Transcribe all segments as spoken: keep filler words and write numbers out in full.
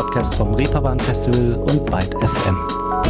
Podcast vom Reeperbahn Festival und Byte F M.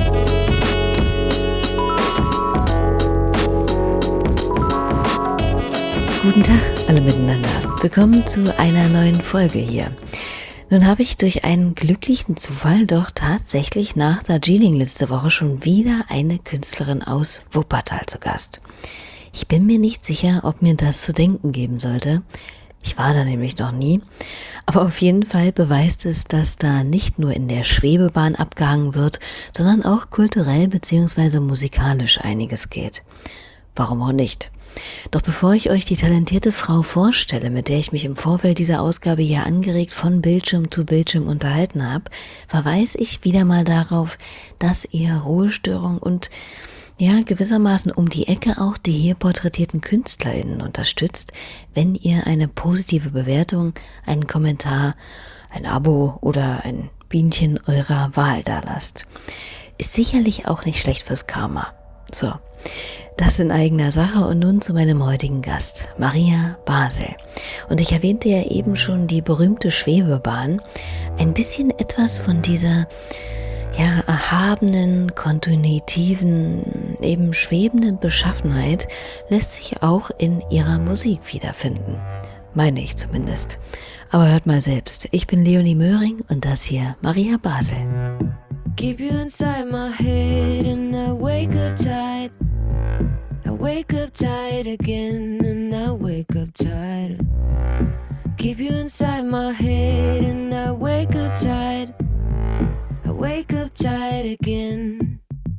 Guten Tag alle miteinander. Willkommen zu einer neuen Folge hier. Nun habe ich durch einen glücklichen Zufall doch tatsächlich nach Darjeeling letzte Woche schon wieder eine Künstlerin aus Wuppertal zu Gast. Ich bin mir nicht sicher, ob mir das zu denken geben sollte. Ich war da nämlich noch nie. Aber auf jeden Fall beweist es, dass da nicht nur in der Schwebebahn abgehangen wird, sondern auch kulturell bzw. musikalisch einiges geht. Warum auch nicht? Doch bevor ich euch die talentierte Frau vorstelle, mit der ich mich im Vorfeld dieser Ausgabe hier angeregt von Bildschirm zu Bildschirm unterhalten habe, verweise ich wieder mal darauf, dass ihr Ruhestörung und ja gewissermaßen um die Ecke auch die hier porträtierten KünstlerInnen unterstützt, wenn ihr eine positive Bewertung, einen Kommentar, ein Abo oder ein Bienchen eurer Wahl dalasst. Ist sicherlich auch nicht schlecht fürs Karma. So, das in eigener Sache und nun zu meinem heutigen Gast, Maria Basel. Und ich erwähnte ja eben schon die berühmte Schwebebahn. Ein bisschen etwas von dieser ja, erhabenen, kontinuitiven, eben schwebenden Beschaffenheit lässt sich auch in ihrer Musik wiederfinden. Meine ich zumindest. Aber hört mal selbst. Ich bin Leonie Möhring und das hier Maria Basel. Keep you inside my head and I wake up tired. I wake up tired again and I wake up tired. Keep you inside my head and I wake up tired. I wake up tired again.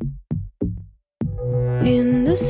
In the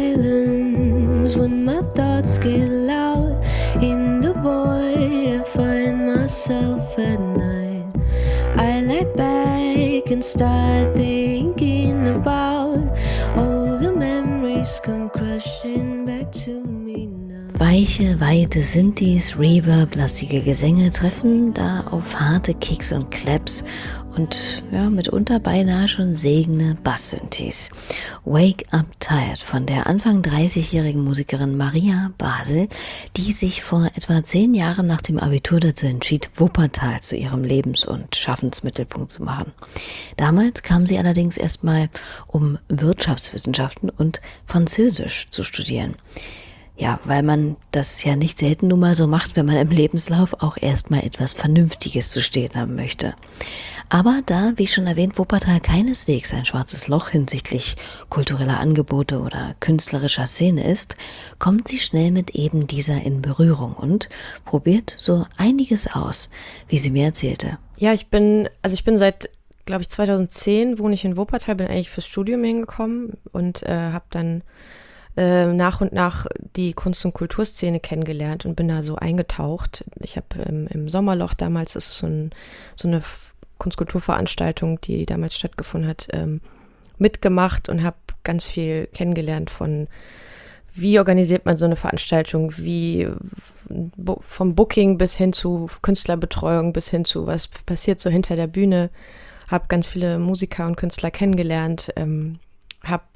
silence when my thoughts get loud, in the void I find myself at night. I lie back and start thinking about all the memories come crashing back to me now. Weiche, weite Synthes, Reverb, lastige Gesänge treffen da auf harte Kicks und Claps und ja, mitunter beinahe schon segende Bass-Synthes. Wake Up Tired von der Anfang dreißigjährigen Musikerin Maria Basel, die sich vor etwa zehn Jahren nach dem Abitur dazu entschied, Wuppertal zu ihrem Lebens- und Schaffensmittelpunkt zu machen. Damals kam sie allerdings erstmal, um Wirtschaftswissenschaften und Französisch zu studieren. Ja, weil man das ja nicht selten nun mal so macht, wenn man im Lebenslauf auch erstmal etwas Vernünftiges zu stehen haben möchte. Aber da, wie schon erwähnt, Wuppertal keineswegs ein schwarzes Loch hinsichtlich kultureller Angebote oder künstlerischer Szene ist, kommt sie schnell mit eben dieser in Berührung und probiert so einiges aus, wie sie mir erzählte. Ja, ich bin, also ich bin seit, glaube ich, zweitausendzehn wohne ich in Wuppertal, bin eigentlich fürs Studium hingekommen und äh, habe dann äh, nach und nach die Kunst- und Kulturszene kennengelernt und bin da so eingetaucht. Ich habe ähm, im Sommerloch damals, das ist so, ein, so eine Kunstkulturveranstaltung, die damals stattgefunden hat, ähm, mitgemacht und habe ganz viel kennengelernt von, wie organisiert man so eine Veranstaltung, wie bu- vom Booking bis hin zu Künstlerbetreuung, bis hin zu was passiert so hinter der Bühne. Habe ganz viele Musiker und Künstler kennengelernt, ähm, hab,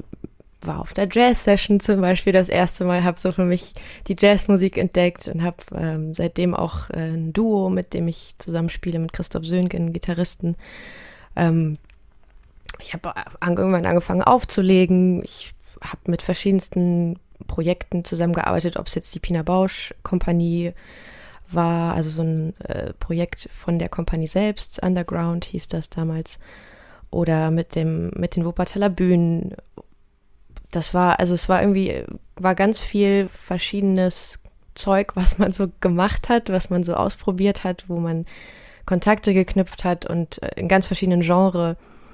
war auf der Jazz-Session zum Beispiel das erste Mal, habe so für mich die Jazzmusik entdeckt und habe ähm, seitdem auch äh, ein Duo, mit dem ich zusammenspiele, mit Christoph Söhnke, einen Gitarristen. Ähm, ich habe an, irgendwann angefangen aufzulegen. Ich habe mit verschiedensten Projekten zusammengearbeitet, ob es jetzt die Pina Bausch Kompanie war, also so ein äh, Projekt von der Kompanie selbst, Underground hieß das damals, oder mit dem mit den Wuppertaler Bühnen. Das war, also es war irgendwie, war ganz viel verschiedenes Zeug, was man so gemacht hat, was man so ausprobiert hat, wo man Kontakte geknüpft hat und in ganz verschiedenen Genres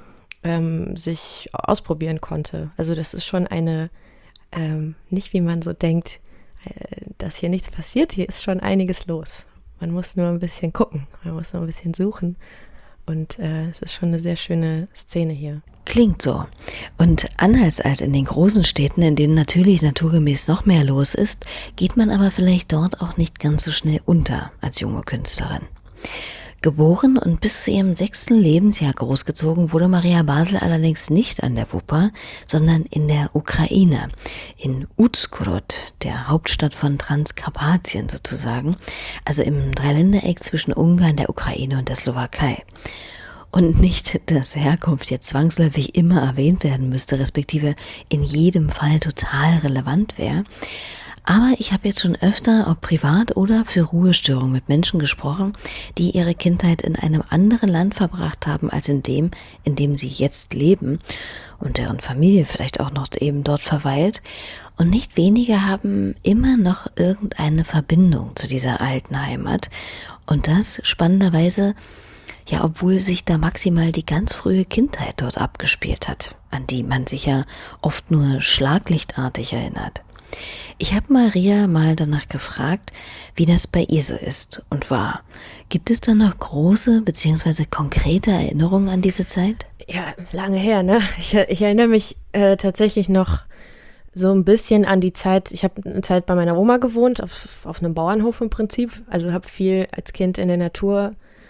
ähm, sich ausprobieren konnte. Also das ist schon eine, ähm, nicht wie man so denkt, äh, dass hier nichts passiert, hier ist schon einiges los. Man muss nur ein bisschen gucken, man muss nur ein bisschen suchen und äh, es ist schon eine sehr schöne Szene hier. Klingt so. Und anders als in den großen Städten, in denen natürlich naturgemäß noch mehr los ist, geht man aber vielleicht dort auch nicht ganz so schnell unter als junge Künstlerin. Geboren und bis zu ihrem sechsten Lebensjahr großgezogen wurde Maria Basel allerdings nicht an der Wupper, sondern in der Ukraine, in Uzhhorod, der Hauptstadt von Transkarpatien sozusagen, also im Dreiländereck zwischen Ungarn, der Ukraine und der Slowakei. Und nicht, dass Herkunft jetzt zwangsläufig immer erwähnt werden müsste, respektive in jedem Fall total relevant wäre. Aber ich habe jetzt schon öfter, ob privat oder für Ruhestörungen, mit Menschen gesprochen, die ihre Kindheit in einem anderen Land verbracht haben als in dem, in dem sie jetzt leben und deren Familie vielleicht auch noch eben dort verweilt. Und nicht wenige haben immer noch irgendeine Verbindung zu dieser alten Heimat. Und das spannenderweise, ja, obwohl sich da maximal die ganz frühe Kindheit dort abgespielt hat, an die man sich ja oft nur schlaglichtartig erinnert. Ich habe Maria mal danach gefragt, wie das bei ihr so ist und war. Gibt es da noch große bzw. konkrete Erinnerungen an diese Zeit? Ja, lange her, ne? Ich, ich erinnere mich äh, tatsächlich noch so ein bisschen an die Zeit, ich habe eine Zeit bei meiner Oma gewohnt, auf, auf einem Bauernhof im Prinzip. Also habe viel als Kind in der Natur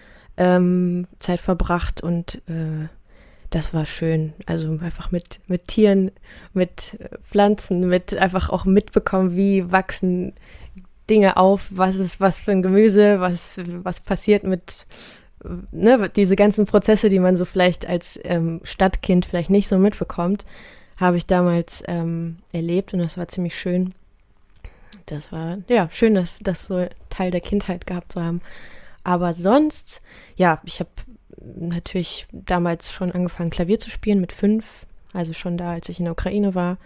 ähm, Zeit verbracht und äh, das war schön. Also einfach mit, mit Tieren, mit Pflanzen, mit einfach auch mitbekommen, wie wachsen Dinge auf, was ist was für ein Gemüse, was, was passiert mit, ne, diese ganzen Prozesse, die man so vielleicht als ähm, Stadtkind vielleicht nicht so mitbekommt, habe ich damals ähm, erlebt und das war ziemlich schön. Das war, ja, schön, das, das so Teil der Kindheit gehabt zu haben. Aber sonst, ja, ich habe natürlich damals schon angefangen, Klavier zu spielen mit fünf, also schon da, als ich in der Ukraine war,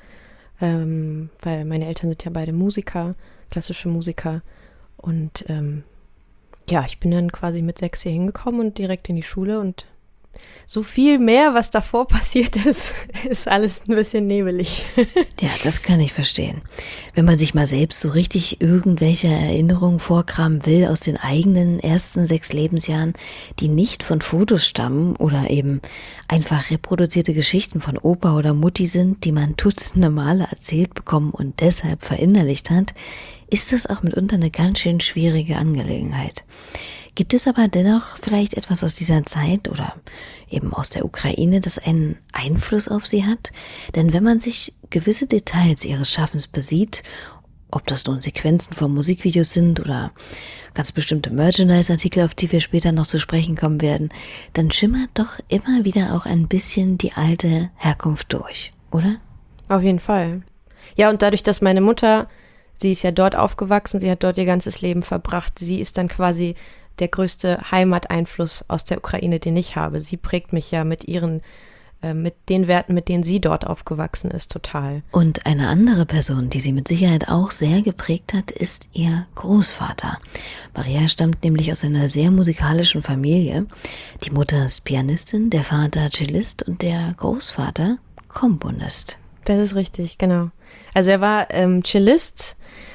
ähm, weil meine Eltern sind ja beide Musiker, klassische Musiker und ähm, ja, ich bin dann quasi mit sechs hier hingekommen und direkt in die Schule und so viel mehr, was davor passiert ist, ist alles ein bisschen nebelig. Ja, das kann ich verstehen. Wenn man sich mal selbst so richtig irgendwelche Erinnerungen vorkramen will aus den eigenen ersten sechs Lebensjahren, die nicht von Fotos stammen oder eben einfach reproduzierte Geschichten von Opa oder Mutti sind, die man dutzende Male erzählt bekommen und deshalb verinnerlicht hat, ist das auch mitunter eine ganz schön schwierige Angelegenheit. Gibt es aber dennoch vielleicht etwas aus dieser Zeit oder eben aus der Ukraine, das einen Einfluss auf sie hat? Denn wenn man sich gewisse Details ihres Schaffens besieht, ob das nun Sequenzen von Musikvideos sind oder ganz bestimmte Merchandise-Artikel, auf die wir später noch zu sprechen kommen werden, dann schimmert doch immer wieder auch ein bisschen die alte Herkunft durch, oder? Auf jeden Fall. Ja, und dadurch, dass meine Mutter, sie ist ja dort aufgewachsen, sie hat dort ihr ganzes Leben verbracht, sie ist dann quasi der größte Heimateinfluss aus der Ukraine, den ich habe. Sie prägt mich ja mit ihren, äh, mit den Werten, mit denen sie dort aufgewachsen ist, total. Und eine andere Person, die sie mit Sicherheit auch sehr geprägt hat, ist ihr Großvater. Maria stammt nämlich aus einer sehr musikalischen Familie. Die Mutter ist Pianistin, der Vater Cellist und der Großvater Komponist. Das ist richtig, genau. Also er war ähm, Cellist,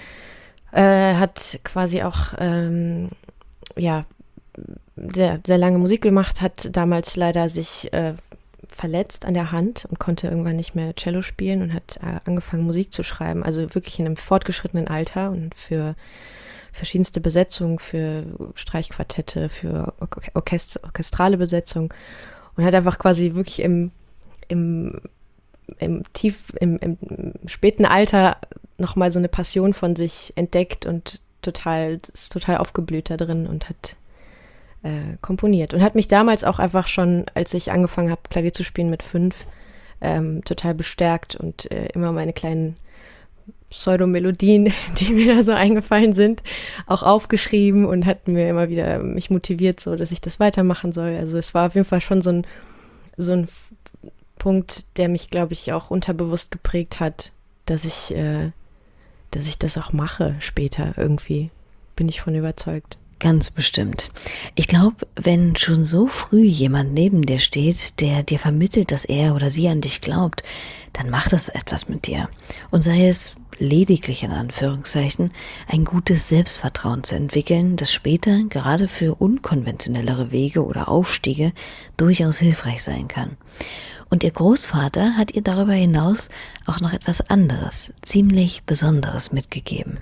äh, hat quasi auch ähm, ja, sehr, sehr lange Musik gemacht, hat damals leider sich äh, verletzt an der Hand und konnte irgendwann nicht mehr Cello spielen und hat äh, angefangen, Musik zu schreiben, also wirklich in einem fortgeschrittenen Alter und für verschiedenste Besetzungen, für Streichquartette, für Orchest- orchestrale Besetzung und hat einfach quasi wirklich im, im, im tief, im, im späten Alter nochmal so eine Passion von sich entdeckt und total, ist total aufgeblüht da drin und hat äh, komponiert. Und hat mich damals auch einfach schon, als ich angefangen habe, Klavier zu spielen mit fünf, ähm, total bestärkt und äh, immer meine kleinen Pseudomelodien, die mir da so eingefallen sind, auch aufgeschrieben und hat mir immer wieder mich motiviert, so dass ich das weitermachen soll. Also es war auf jeden Fall schon so ein, so ein Punkt, der mich, glaube ich, auch unterbewusst geprägt hat, dass ich äh, dass ich das auch mache später irgendwie, bin ich von überzeugt. Ganz bestimmt. Ich glaube, wenn schon so früh jemand neben dir steht, der dir vermittelt, dass er oder sie an dich glaubt, dann macht das etwas mit dir. Und sei es lediglich in Anführungszeichen, ein gutes Selbstvertrauen zu entwickeln, das später gerade für unkonventionellere Wege oder Aufstiege durchaus hilfreich sein kann. Und ihr Großvater hat ihr darüber hinaus auch noch etwas anderes, ziemlich Besonderes mitgegeben.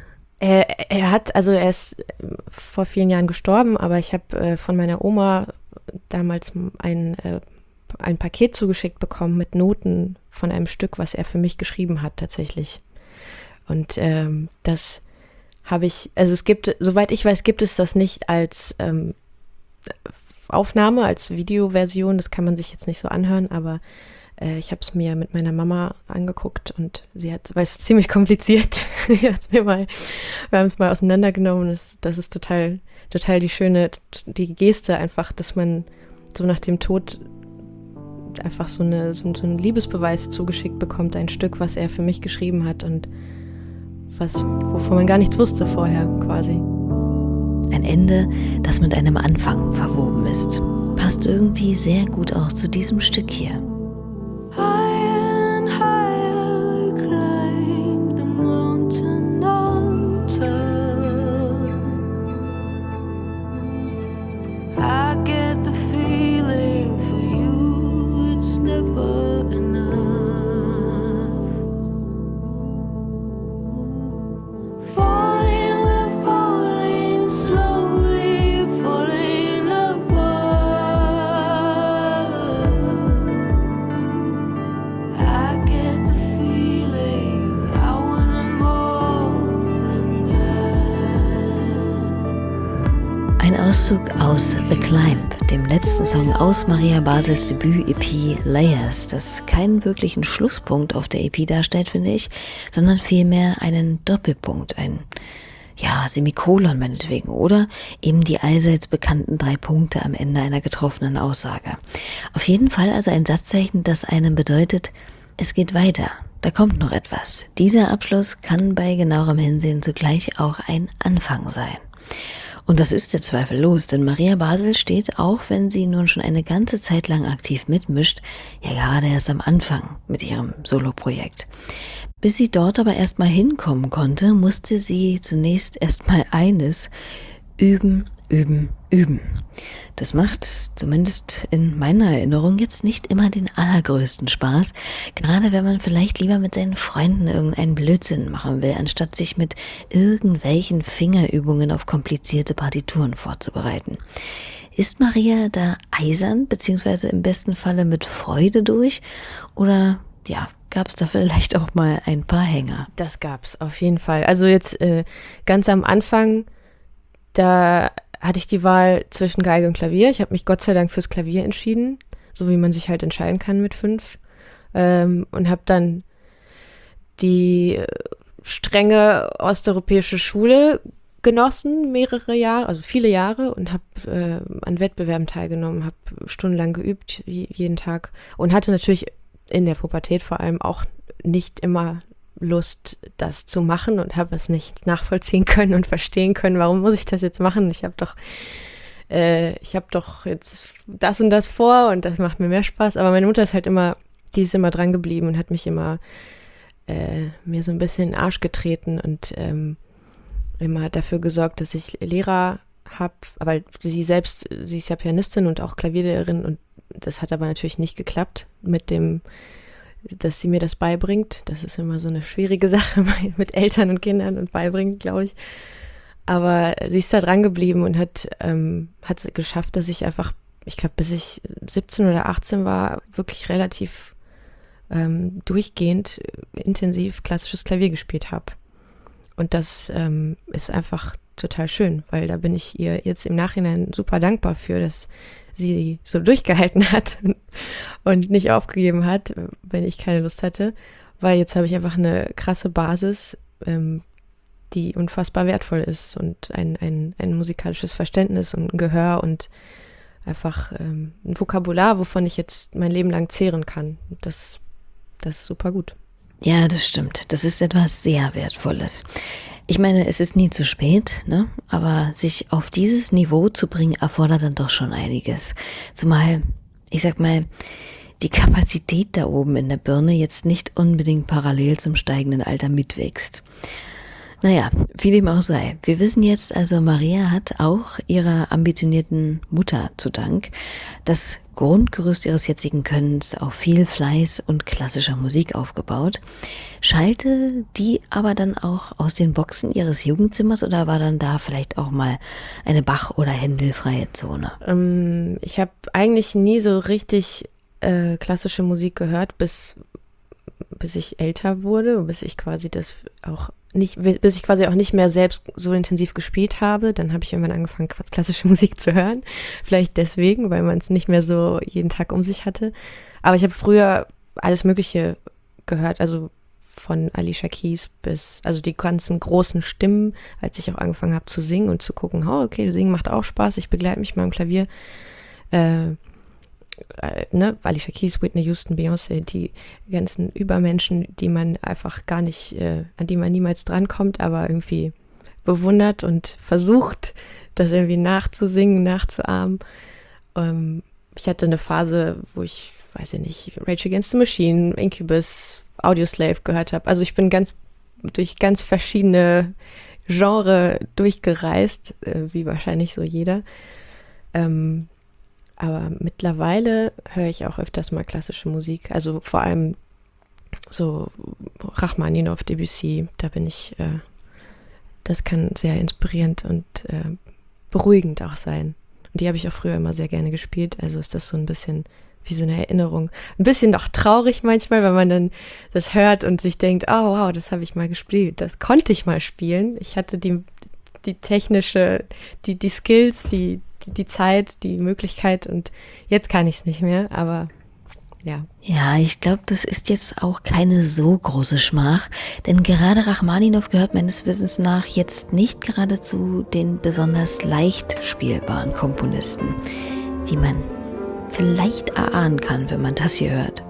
Er, er hat, also er ist vor vielen Jahren gestorben, aber ich habe äh, von meiner Oma damals ein, äh, ein Paket zugeschickt bekommen mit Noten von einem Stück, was er für mich geschrieben hat tatsächlich. Und ähm, das habe ich, also es gibt, soweit ich weiß, gibt es das nicht als ähm, Aufnahme, als Videoversion, das kann man sich jetzt nicht so anhören, aber äh, ich habe es mir mit meiner Mama angeguckt und sie hat, weil es ist ziemlich kompliziert, sie hat es mir mal, wir haben es mal auseinandergenommen, das, das ist total, total die schöne, die Geste einfach, dass man so nach dem Tod einfach so, eine, so, so einen Liebesbeweis zugeschickt bekommt, ein Stück, was er für mich geschrieben hat und was, wovon man gar nichts wusste vorher quasi. Ein Ende, das mit einem Anfang verwoben ist. Passt irgendwie sehr gut auch zu diesem Stück hier. Auszug aus The Climb, dem letzten Song aus Maria Basels Debüt-E P Layers, das keinen wirklichen Schlusspunkt auf der E P darstellt, finde ich, sondern vielmehr einen Doppelpunkt, ein ja, Semikolon meinetwegen oder eben die allseits bekannten drei Punkte am Ende einer getroffenen Aussage. Auf jeden Fall also ein Satzzeichen, das einem bedeutet, es geht weiter, da kommt noch etwas. Dieser Abschluss kann bei genauerem Hinsehen zugleich auch ein Anfang sein. Und das ist ja zweifellos, denn Maria Basel steht, auch wenn sie nun schon eine ganze Zeit lang aktiv mitmischt, ja gerade erst am Anfang mit ihrem Soloprojekt. Bis sie dort aber erstmal hinkommen konnte, musste sie zunächst erstmal eines: üben, üben, üben. Das macht, zumindest in meiner Erinnerung, jetzt nicht immer den allergrößten Spaß, gerade wenn man vielleicht lieber mit seinen Freunden irgendeinen Blödsinn machen will, anstatt sich mit irgendwelchen Fingerübungen auf komplizierte Partituren vorzubereiten. Ist Maria da eisern, beziehungsweise im besten Falle mit Freude durch? Oder, ja, gab es da vielleicht auch mal ein paar Hänger? Das gab's auf jeden Fall. Also jetzt äh, ganz am Anfang, da hatte ich die Wahl zwischen Geige und Klavier. Ich habe mich Gott sei Dank fürs Klavier entschieden, so wie man sich halt entscheiden kann mit fünf. Ähm, und habe dann die strenge osteuropäische Schule genossen, mehrere Jahre, also viele Jahre, und habe äh, an Wettbewerben teilgenommen, habe stundenlang geübt, jeden Tag, und hatte natürlich in der Pubertät vor allem auch nicht immer Lust, das zu machen, und habe es nicht nachvollziehen können und verstehen können, warum muss ich das jetzt machen? Ich habe doch, äh, ich habe doch jetzt das und das vor und das macht mir mehr Spaß. Aber meine Mutter ist halt immer, die ist immer dran geblieben und hat mich immer äh, mir so ein bisschen in den Arsch getreten und ähm, immer dafür gesorgt, dass ich Lehrer habe. Aber sie selbst, sie ist ja Pianistin und auch Klavierlehrerin, und das hat aber natürlich nicht geklappt mit dem, dass sie mir das beibringt. Das ist immer so eine schwierige Sache mit Eltern und Kindern und beibringen, glaube ich. Aber sie ist da dran geblieben und hat ähm, hat es geschafft, dass ich einfach, ich glaube, bis ich siebzehn oder achtzehn war, wirklich relativ ähm, durchgehend intensiv klassisches Klavier gespielt habe. Und das ähm, ist einfach total schön, weil da bin ich ihr jetzt im Nachhinein super dankbar für, dass sie so durchgehalten hat und nicht aufgegeben hat, wenn ich keine Lust hatte, weil jetzt habe ich einfach eine krasse Basis, ähm, die unfassbar wertvoll ist, und ein, ein, ein musikalisches Verständnis und ein Gehör und einfach ähm, ein Vokabular, wovon ich jetzt mein Leben lang zehren kann. Das, das ist super gut. Ja, das stimmt. Das ist etwas sehr Wertvolles. Ich meine, es ist nie zu spät, ne? Aber sich auf dieses Niveau zu bringen, erfordert dann doch schon einiges. Zumal, ich sag mal, die Kapazität da oben in der Birne jetzt nicht unbedingt parallel zum steigenden Alter mitwächst. Naja, wie dem auch sei. Wir wissen jetzt also, Maria hat auch ihrer ambitionierten Mutter zu Dank das Grundgerüst ihres jetzigen Könnens auf viel Fleiß und klassischer Musik aufgebaut. Schallte die aber dann auch aus den Boxen ihres Jugendzimmers oder war dann da vielleicht auch mal eine Bach- oder Händelfreie Zone? Ähm, ich habe eigentlich nie so richtig äh, klassische Musik gehört, bis, bis ich älter wurde, bis ich quasi das auch nicht, bis ich quasi auch nicht mehr selbst so intensiv gespielt habe. Dann habe ich irgendwann angefangen, klassische Musik zu hören. Vielleicht deswegen, weil man es nicht mehr so jeden Tag um sich hatte. Aber ich habe früher alles Mögliche gehört, also von Alicia Keys bis, also die ganzen großen Stimmen, als ich auch angefangen habe zu singen und zu gucken, oh, okay, singen macht auch Spaß, ich begleite mich mal am Klavier. Äh, äh, ne, Alicia Keys, Whitney Houston, Beyoncé, die ganzen Übermenschen, die man einfach gar nicht, äh, an die man niemals drankommt, aber irgendwie bewundert und versucht, das irgendwie nachzusingen, nachzuahmen. Ähm, ich hatte eine Phase, wo ich, weiß ich nicht, Rage Against the Machine, Incubus, Audioslave gehört habe. Also ich bin ganz durch ganz verschiedene Genres durchgereist, äh, wie wahrscheinlich so jeder. Ähm, aber mittlerweile höre ich auch öfters mal klassische Musik. Also vor allem so Rachmaninoff, Debussy, da bin ich, äh, das kann sehr inspirierend und äh, beruhigend auch sein. Und die habe ich auch früher immer sehr gerne gespielt. Also ist das so ein bisschen wie so eine Erinnerung. Ein bisschen noch traurig manchmal, wenn man dann das hört und sich denkt, oh wow, das habe ich mal gespielt. Das konnte ich mal spielen. Ich hatte die, die technische, die, die Skills, die, die, die Zeit, die Möglichkeit und jetzt kann ich es nicht mehr, aber ja. Ja, ich glaube, das ist jetzt auch keine so große Schmach, denn gerade Rachmaninoff gehört meines Wissens nach jetzt nicht gerade zu den besonders leicht spielbaren Komponisten, wie man vielleicht erahnen kann, wenn man das hier hört.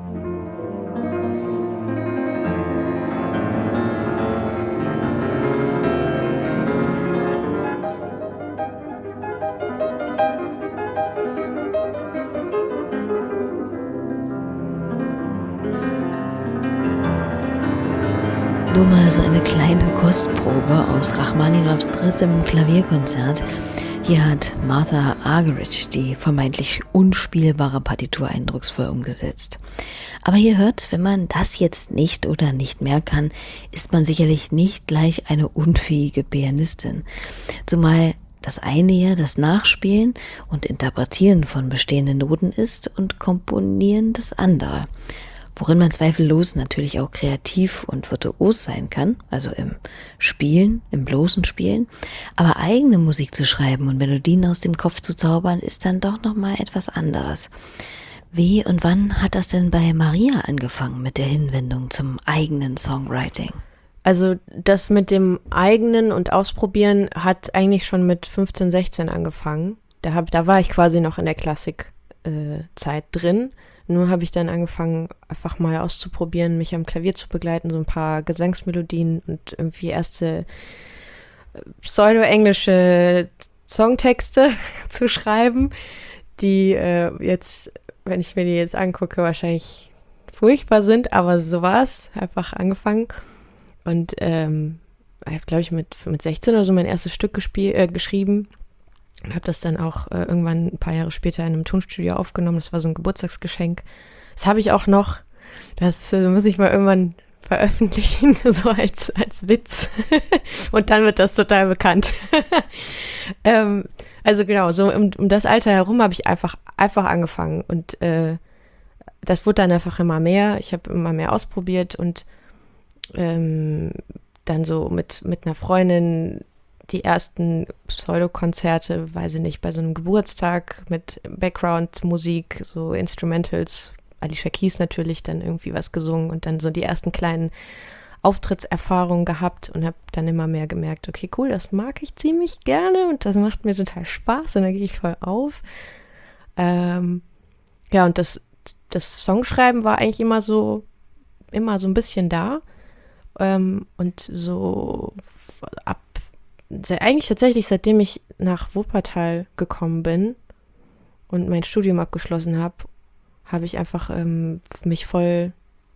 Nur mal so eine kleine Kostprobe aus Rachmaninoffs drittem Klavierkonzert. Hier hat Martha Argerich die vermeintlich unspielbare Partitur eindrucksvoll umgesetzt. Aber ihr hört, wenn man das jetzt nicht oder nicht mehr kann, ist man sicherlich nicht gleich eine unfähige Pianistin. Zumal das eine ja das Nachspielen und Interpretieren von bestehenden Noten ist und Komponieren das andere. Worin man zweifellos natürlich auch kreativ und virtuos sein kann, also im Spielen, im bloßen Spielen. Aber eigene Musik zu schreiben und Melodien aus dem Kopf zu zaubern, ist dann doch nochmal etwas anderes. Wie und wann hat das denn bei Maria angefangen mit der Hinwendung zum eigenen Songwriting? Also das mit dem eigenen und Ausprobieren hat eigentlich schon mit fünfzehn, sechzehn angefangen. Da, hab, da war ich quasi noch in der Klassikzeit äh, drin. Nur habe ich dann angefangen, einfach mal auszuprobieren, mich am Klavier zu begleiten, so ein paar Gesangsmelodien und irgendwie erste pseudo-englische Songtexte zu schreiben, die äh, jetzt, wenn ich mir die jetzt angucke, wahrscheinlich furchtbar sind, aber so war es, einfach angefangen. Und ähm, ich habe, glaube ich, mit, mit sechzehn oder so mein erstes Stück gespiel, äh, geschrieben. Und habe das dann auch äh, irgendwann ein paar Jahre später in einem Tonstudio aufgenommen. Das war so ein Geburtstagsgeschenk. Das habe ich auch noch. Das äh, muss ich mal irgendwann veröffentlichen, so als, als Witz. Und dann wird das total bekannt. ähm, also genau, so um, um das Alter herum habe ich einfach, einfach angefangen. Und äh, das wurde dann einfach immer mehr. Ich habe immer mehr ausprobiert und ähm, dann so mit, mit einer Freundin die ersten Pseudo-Konzerte, weiß ich nicht, bei so einem Geburtstag mit Background-Musik, so Instrumentals, Alicia Keys natürlich, dann irgendwie was gesungen und dann so die ersten kleinen Auftrittserfahrungen gehabt und habe dann immer mehr gemerkt, okay, cool, das mag ich ziemlich gerne und das macht mir total Spaß und da gehe ich voll auf. Ähm, ja, und das, das Songschreiben war eigentlich immer so, immer so ein bisschen da ähm, und so ab eigentlich tatsächlich, seitdem ich nach Wuppertal gekommen bin und mein Studium abgeschlossen habe, habe ich einfach ähm, mich voll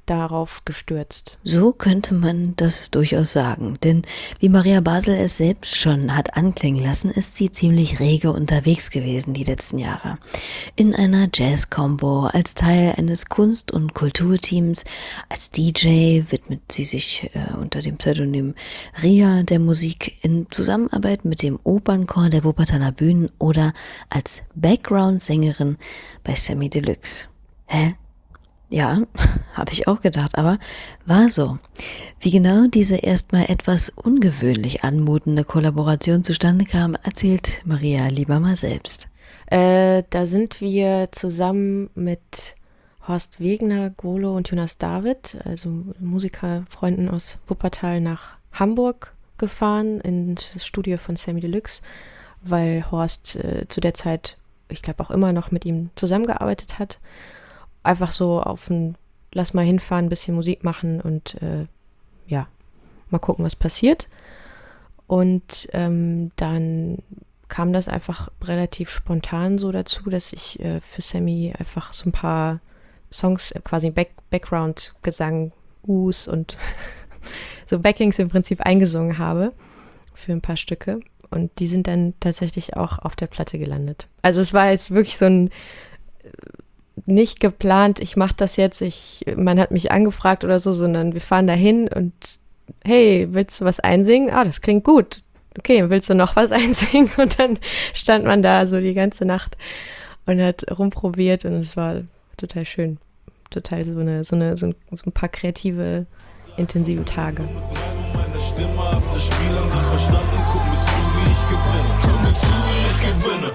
darauf gestürzt. So könnte man das durchaus sagen, denn wie Maria Basel es selbst schon hat anklingen lassen, ist sie ziemlich rege unterwegs gewesen die letzten Jahre. In einer Jazz-Combo, als Teil eines Kunst- und Kulturteams, als D J widmet sie sich äh, unter dem Pseudonym Ria der Musik in Zusammenarbeit mit dem Opernchor der Wuppertaler Bühnen oder als Background-Sängerin bei Samy Deluxe. Hä? Ja, habe ich auch gedacht, aber war so. Wie genau diese erstmal etwas ungewöhnlich anmutende Kollaboration zustande kam, erzählt Maria lieber mal selbst. Äh, da sind wir zusammen mit Horst Wegner, Golo und Jonas David, also Musikerfreunden aus Wuppertal, nach Hamburg gefahren, ins Studio von Samy Deluxe, weil Horst äh, zu der Zeit, ich glaube auch immer noch mit ihm zusammengearbeitet hat. Einfach so auf ein, lass mal hinfahren, ein bisschen Musik machen und äh, ja, mal gucken, was passiert. Und ähm, dann kam das einfach relativ spontan so dazu, dass ich äh, für Samy einfach so ein paar Songs, äh, quasi Back- Background-Gesang, Us und so Backings im Prinzip eingesungen habe für ein paar Stücke. Und die sind dann tatsächlich auch auf der Platte gelandet. Also es war jetzt wirklich so ein nicht geplant, ich mache das jetzt, ich, man hat mich angefragt oder so, sondern wir fahren da hin und hey, willst du was einsingen? Ah, das klingt gut. Okay, willst du noch was einsingen? Und dann stand man da so die ganze Nacht und hat rumprobiert und es war total schön. Total so eine, so eine, so ein, so ein paar kreative, intensive Tage. Meine Stimme ab, das Spiel haben sie verstanden. Guck mir zu, wie ich gewinne. Guck mir zu, wie ich gewinne.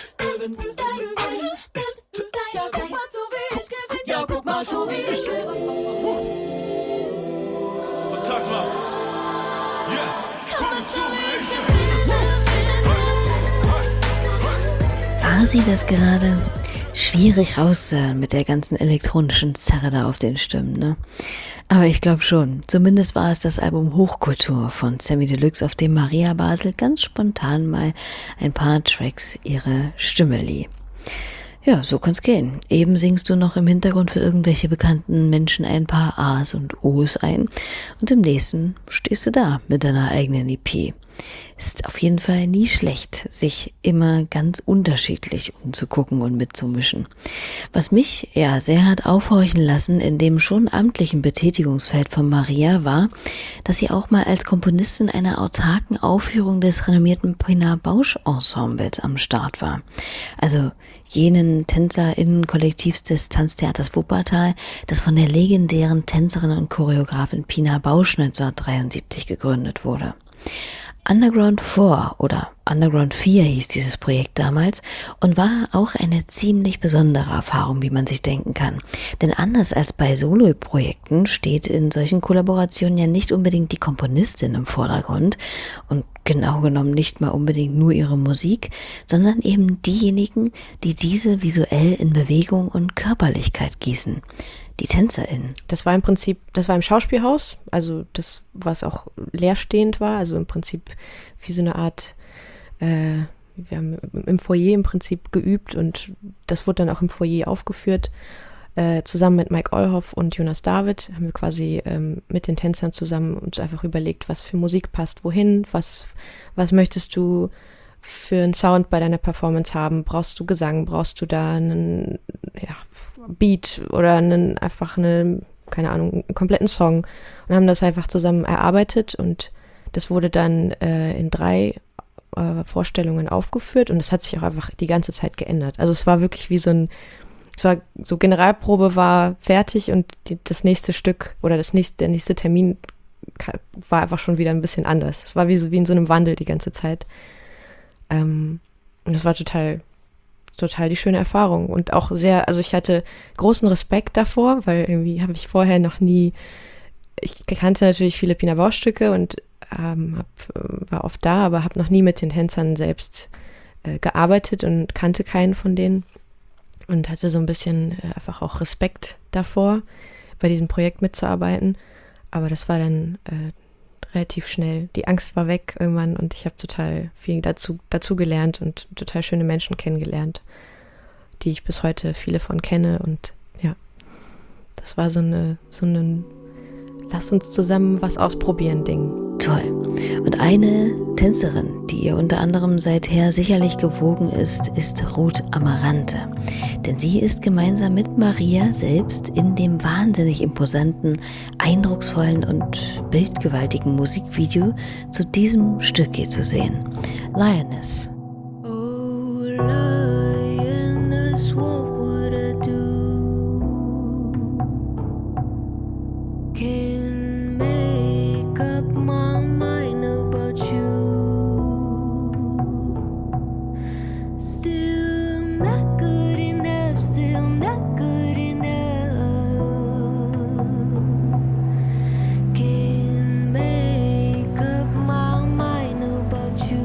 Ja, guck mal so, wie ich gewinne. Ja, guck mal so, wie ich gewinne. Phantasma. Yeah, guck mir zu, wie ich gewinne. War sie das gerade? Schwierig rauszuhören mit der ganzen elektronischen Zerre da auf den Stimmen, ne? Aber ich glaube schon. Zumindest war es das Album Hochkultur von Samy Deluxe, auf dem Maria Basel ganz spontan mal ein paar Tracks ihre Stimme lieh. Ja, so kann's gehen. Eben singst du noch im Hintergrund für irgendwelche bekannten Menschen ein paar A's und O's ein und im nächsten stehst du da mit deiner eigenen E P. Ist auf jeden Fall nie schlecht, sich immer ganz unterschiedlich umzugucken und mitzumischen. Was mich ja sehr hat aufhorchen lassen in dem schon amtlichen Betätigungsfeld von Maria war, dass sie auch mal als Komponistin einer autarken Aufführung des renommierten Pina Bausch Ensembles am Start war. Also jenen TänzerInnen-Kollektivs des Tanztheaters Wuppertal, das von der legendären Tänzerin und Choreografin Pina Bausch neunzehnhundertdreiundsiebzig gegründet wurde. Underground vier oder Underground vier hieß dieses Projekt damals und war auch eine ziemlich besondere Erfahrung, wie man sich denken kann. Denn anders als bei Solo-Projekten steht in solchen Kollaborationen ja nicht unbedingt die Komponistin im Vordergrund und genau genommen nicht mal unbedingt nur ihre Musik, sondern eben diejenigen, die diese visuell in Bewegung und Körperlichkeit gießen. Die TänzerInnen. Das war im Prinzip, das war im Schauspielhaus, also das, was auch leerstehend war, also im Prinzip wie so eine Art, äh, wir haben im Foyer im Prinzip geübt und das wurde dann auch im Foyer aufgeführt. Äh, zusammen mit Mike Ollhoff und Jonas David haben wir quasi ähm, mit den Tänzern zusammen uns einfach überlegt, was für Musik passt wohin, was, was möchtest du für einen Sound bei deiner Performance haben? Brauchst du Gesang? Brauchst du da einen ja, Beat oder einen, einfach eine, keine Ahnung, einen kompletten Song? Und haben das einfach zusammen erarbeitet und das wurde dann äh, in drei äh, Vorstellungen aufgeführt und es hat sich auch einfach die ganze Zeit geändert. Also es war wirklich wie so ein, es war so Generalprobe war fertig und die, das nächste Stück oder das nächste, der nächste Termin war einfach schon wieder ein bisschen anders. Es war wie so wie in so einem Wandel die ganze Zeit. Ähm, und das war total, total die schöne Erfahrung und auch sehr, also ich hatte großen Respekt davor, weil irgendwie habe ich vorher noch nie, ich kannte natürlich viele Pina Bausch Stücke und ähm, hab, war oft da, aber habe noch nie mit den Tänzern selbst äh, gearbeitet und kannte keinen von denen und hatte so ein bisschen äh, einfach auch Respekt davor, bei diesem Projekt mitzuarbeiten, aber das war dann äh, relativ schnell. Die Angst war weg irgendwann und ich habe total viel dazu, dazu gelernt und total schöne Menschen kennengelernt, die ich bis heute viele von kenne und ja, Das war so eine, so ein Lass uns zusammen was ausprobieren Ding. Toll. Und eine Tänzerin, die ihr unter anderem seither sicherlich gewogen ist, ist Ruth Amarante. Denn sie ist gemeinsam mit Maria selbst in dem wahnsinnig imposanten, eindrucksvollen und bildgewaltigen Musikvideo zu diesem Stück hier zu sehen. Lioness. Oh, lioness, what would I do? Can't make up my mind about you. Still not good enough, still not good enough. Can't make up my mind about you.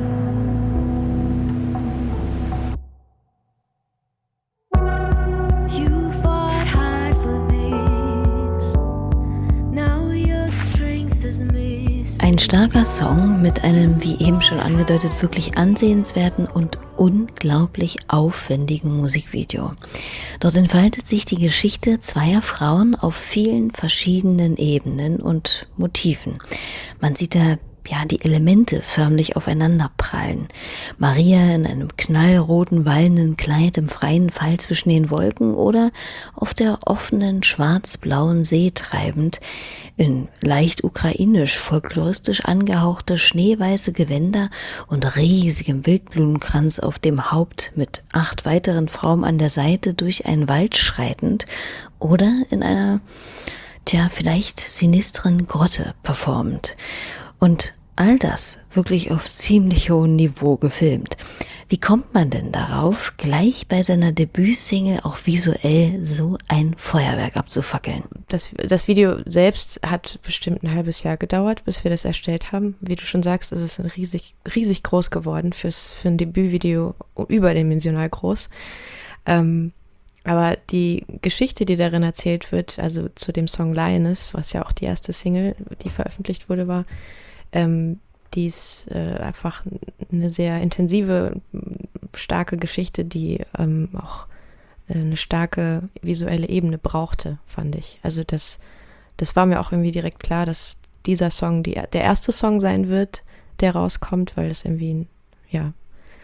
You fought hard for this. Now your strength is missed. Ein starker Song mit einem, wie eben schon angedeutet, wirklich ansehenswerten und unglaublich aufwendigen Musikvideo. Dort entfaltet sich die Geschichte zweier Frauen auf vielen verschiedenen Ebenen und Motiven. Man sieht da ja die Elemente förmlich aufeinander prallen. Maria in einem knallroten, wallenden Kleid im freien Fall zwischen den Wolken oder auf der offenen, schwarz-blauen See treibend, in leicht ukrainisch, folkloristisch angehauchte schneeweiße Gewänder und riesigem Wildblumenkranz auf dem Haupt mit acht weiteren Frauen an der Seite durch einen Wald schreitend oder in einer, tja, vielleicht sinistren Grotte performend. Und all das wirklich auf ziemlich hohem Niveau gefilmt. Wie kommt man denn darauf, gleich bei seiner Debütsingle auch visuell so ein Feuerwerk abzufackeln? Das, das Video selbst hat bestimmt ein halbes Jahr gedauert, bis wir das erstellt haben. Wie du schon sagst, ist es riesig, riesig groß geworden fürs, für ein Debütvideo, überdimensional groß. Ähm, aber die Geschichte, die darin erzählt wird, also zu dem Song Lioness, was ja auch die erste Single, die veröffentlicht wurde, war, ähm, die ist äh, einfach eine sehr intensive, starke Geschichte, die ähm, auch äh, eine starke visuelle Ebene brauchte, fand ich. Also das, das war mir auch irgendwie direkt klar, dass dieser Song die, der erste Song sein wird, der rauskommt, weil es irgendwie ein, ja,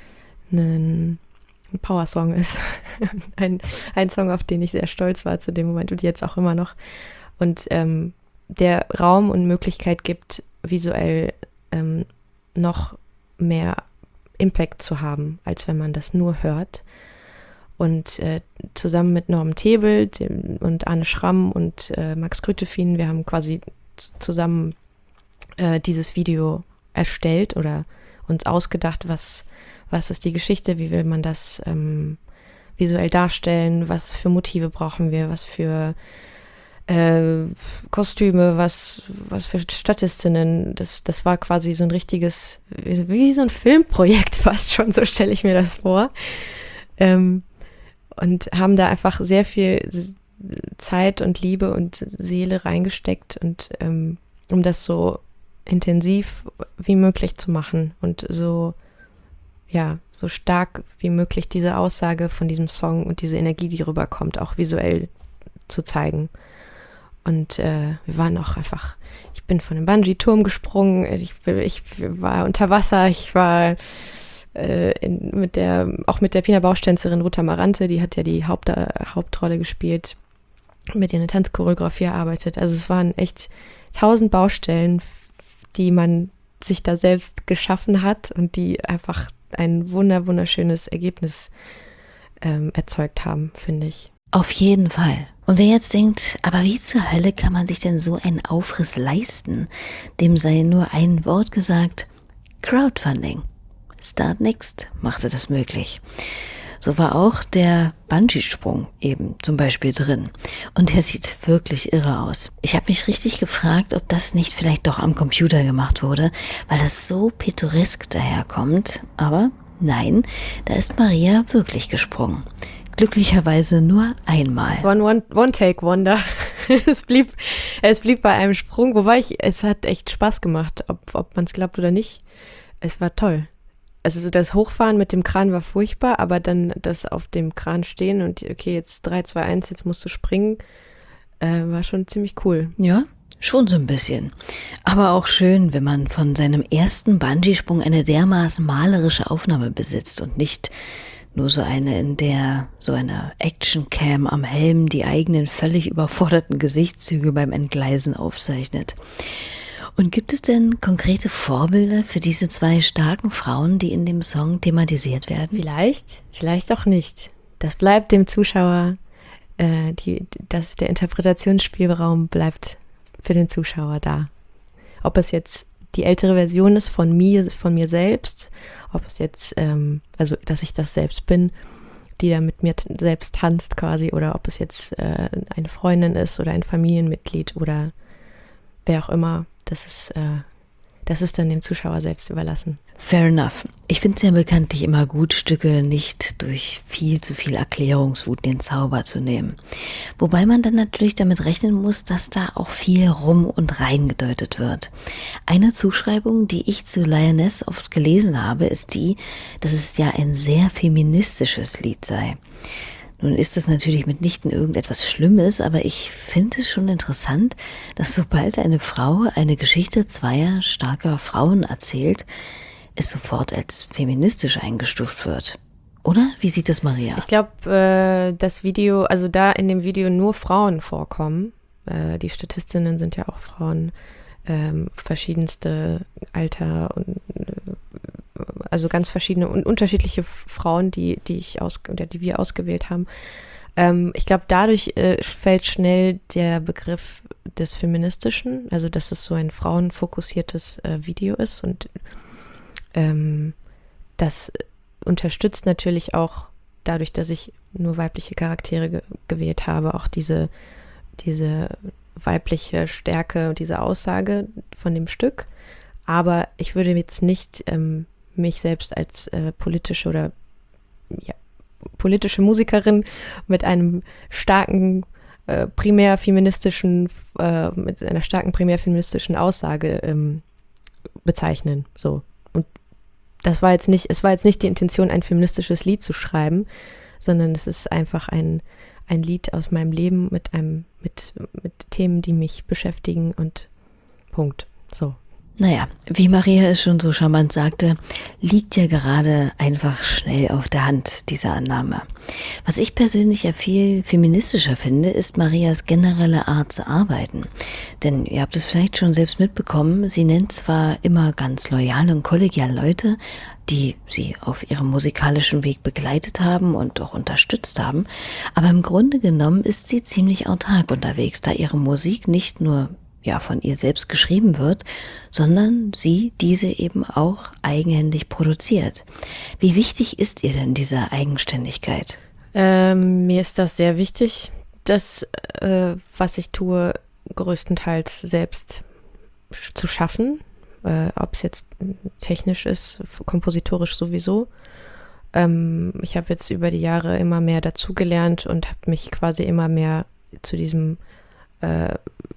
ein, ein Power-Song ist. ein, ein Song, auf den ich sehr stolz war zu dem Moment und jetzt auch immer noch. Und ähm, der Raum und Möglichkeit gibt, visuell ähm, noch mehr Impact zu haben, als wenn man das nur hört. Und äh, zusammen mit Norm Tebel dem, und Arne Schramm und äh, Max Grütefien, wir haben quasi z- zusammen äh, dieses Video erstellt oder uns ausgedacht, was, was ist die Geschichte, wie will man das ähm, visuell darstellen, was für Motive brauchen wir, was für Äh, Kostüme, was, was für Statistinnen, das, das war quasi so ein richtiges, wie, wie so ein Filmprojekt fast schon, so stelle ich mir das vor. Ähm, und haben da einfach sehr viel Zeit und Liebe und Seele reingesteckt und ähm, um das so intensiv wie möglich zu machen und so, ja, so stark wie möglich diese Aussage von diesem Song und diese Energie, die rüberkommt, auch visuell zu zeigen. Und äh, wir waren auch einfach, ich bin von einem Bungee-Turm gesprungen, ich, ich war unter Wasser, ich war äh, in, mit der, auch mit der Pina Bausch-Tänzerin Ruth Amarante, die hat ja die Haupt, Hauptrolle gespielt, mit ihr eine Tanzchoreografie erarbeitet. Also es waren echt tausend Baustellen, die man sich da selbst geschaffen hat und die einfach ein wunder, wunderschönes Ergebnis ähm, erzeugt haben, finde ich. Auf jeden Fall. Und wer jetzt denkt, aber wie zur Hölle kann man sich denn so einen Aufriss leisten? Dem sei nur ein Wort gesagt: Crowdfunding. Start Next machte das möglich. So war auch der Bungee-Sprung eben zum Beispiel drin. Und der sieht wirklich irre aus. Ich habe mich richtig gefragt, ob das nicht vielleicht doch am Computer gemacht wurde, weil das so pittoresk daherkommt. Aber nein, da ist Maria wirklich gesprungen. Glücklicherweise nur einmal. Es war ein One- One-Take-Wonder. es, blieb, es blieb bei einem Sprung, wobei ich, es hat echt Spaß gemacht, ob, ob man es glaubt oder nicht. Es war toll. Also das Hochfahren mit dem Kran war furchtbar, aber dann das auf dem Kran stehen und okay, jetzt drei, zwei, eins, jetzt musst du springen, äh, war schon ziemlich cool. Ja, schon so ein bisschen. Aber auch schön, wenn man von seinem ersten Bungee-Sprung eine dermaßen malerische Aufnahme besitzt und nicht nur so eine, in der so eine Action-Cam am Helm die eigenen völlig überforderten Gesichtszüge beim Entgleisen aufzeichnet. Und gibt es denn konkrete Vorbilder für diese zwei starken Frauen, die in dem Song thematisiert werden? Vielleicht, vielleicht auch nicht. Das bleibt dem Zuschauer, äh, die, das, der Interpretationsspielraum bleibt für den Zuschauer da. Ob es jetzt die ältere Version ist von mir, von mir selbst, ob es jetzt, ähm, also dass ich das selbst bin, die da mit mir t- selbst tanzt quasi, oder ob es jetzt äh, eine Freundin ist oder ein Familienmitglied oder wer auch immer, das ist, äh, das ist dann dem Zuschauer selbst überlassen. Fair enough. Ich finde es ja bekanntlich immer gut, Stücke nicht durch viel zu viel Erklärungswut den Zauber zu nehmen. Wobei man dann natürlich damit rechnen muss, dass da auch viel rum und reingedeutet wird. Eine Zuschreibung, die ich zu Lioness oft gelesen habe, ist die, dass es ja ein sehr feministisches Lied sei. Nun ist das natürlich mitnichten irgendetwas Schlimmes, aber ich finde es schon interessant, dass sobald eine Frau eine Geschichte zweier starker Frauen erzählt, es sofort als feministisch eingestuft wird. Oder? Wie sieht das Maria? Ich glaube, äh, das Video, also da in dem Video nur Frauen vorkommen, äh, die Statistinnen sind ja auch Frauen, ähm, verschiedenste Alter und äh, also ganz verschiedene und unterschiedliche Frauen, die, die ich aus, oder die wir ausgewählt haben. Ähm, ich glaube, dadurch äh, fällt schnell der Begriff des Feministischen, also dass es so ein frauenfokussiertes äh, Video ist, und ähm, das unterstützt natürlich auch dadurch, dass ich nur weibliche Charaktere ge- gewählt habe, auch diese, diese weibliche Stärke und diese Aussage von dem Stück. Aber ich würde jetzt nicht ähm, mich selbst als äh, politische oder ja, politische Musikerin mit einem starken äh, primär feministischen, äh, mit einer starken primär feministischen Aussage ähm, bezeichnen. So. Und das war jetzt nicht, es war jetzt nicht die Intention, ein feministisches Lied zu schreiben, sondern es ist einfach ein, ein Lied aus meinem Leben mit einem, mit, mit Themen, die mich beschäftigen, und Punkt. So. Naja, wie Maria es schon so charmant sagte, liegt ja gerade einfach schnell auf der Hand, diese Annahme. Was ich persönlich ja viel feministischer finde, ist Marias generelle Art zu arbeiten. Denn ihr habt es vielleicht schon selbst mitbekommen, sie nennt zwar immer ganz loyale und kollegiale Leute, die sie auf ihrem musikalischen Weg begleitet haben und auch unterstützt haben, aber im Grunde genommen ist sie ziemlich autark unterwegs, da ihre Musik nicht nur ja von ihr selbst geschrieben wird, sondern sie diese eben auch eigenhändig produziert. Wie wichtig ist ihr denn diese Eigenständigkeit? Ähm, mir ist das sehr wichtig, das, äh, was ich tue, größtenteils selbst zu schaffen, äh, ob es jetzt technisch ist, kompositorisch sowieso. Ähm, ich habe jetzt über die Jahre immer mehr dazugelernt und habe mich quasi immer mehr zu diesem äh,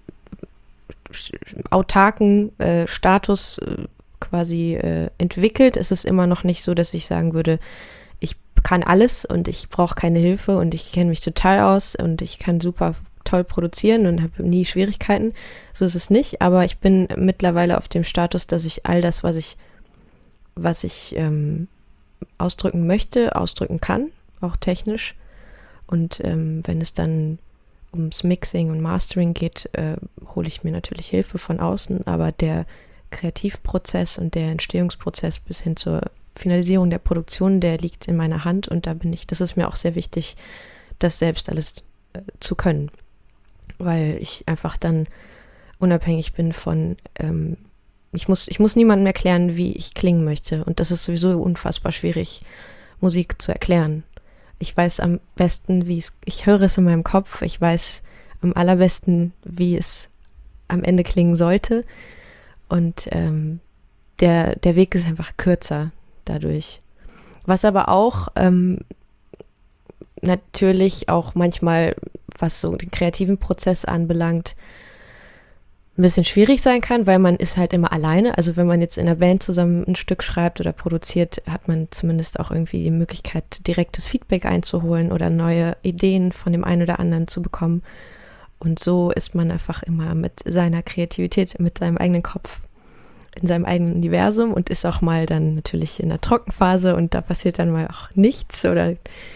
autarken äh, Status äh, quasi äh, entwickelt. Es ist immer noch nicht so, dass ich sagen würde, ich kann alles und ich brauche keine Hilfe und ich kenne mich total aus und ich kann super toll produzieren und habe nie Schwierigkeiten. So ist es nicht, aber ich bin mittlerweile auf dem Status, dass ich all das, was ich, was ich ähm, ausdrücken möchte, ausdrücken kann, auch technisch. Und ähm, wenn es dann ums Mixing und Mastering geht, äh, hole ich mir natürlich Hilfe von außen, aber der Kreativprozess und der Entstehungsprozess bis hin zur Finalisierung der Produktion, der liegt in meiner Hand, und da bin ich, das ist mir auch sehr wichtig, das selbst alles äh, zu können, weil ich einfach dann unabhängig bin von, ähm, ich muss, ich muss niemandem erklären, wie ich klingen möchte, und das ist sowieso unfassbar schwierig, Musik zu erklären. Ich weiß am besten, wie es, ich höre es in meinem Kopf, ich weiß am allerbesten, wie es am Ende klingen sollte, und ähm, der, der Weg ist einfach kürzer dadurch. Was aber auch ähm, natürlich auch manchmal, was so den kreativen Prozess anbelangt, ein bisschen schwierig sein kann, weil man ist halt immer alleine. Also wenn man jetzt in einer Band zusammen ein Stück schreibt oder produziert, hat man zumindest auch irgendwie die Möglichkeit, direktes Feedback einzuholen oder neue Ideen von dem einen oder anderen zu bekommen. Und so ist man einfach immer mit seiner Kreativität, mit seinem eigenen Kopf in seinem eigenen Universum und ist auch mal dann natürlich in der Trockenphase und da passiert dann mal auch nichts oder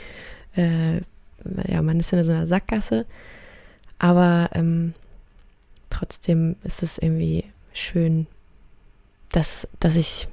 äh, ja, man ist in so einer Sackgasse. Aber ähm, trotzdem ist es irgendwie schön, dass, dass ich,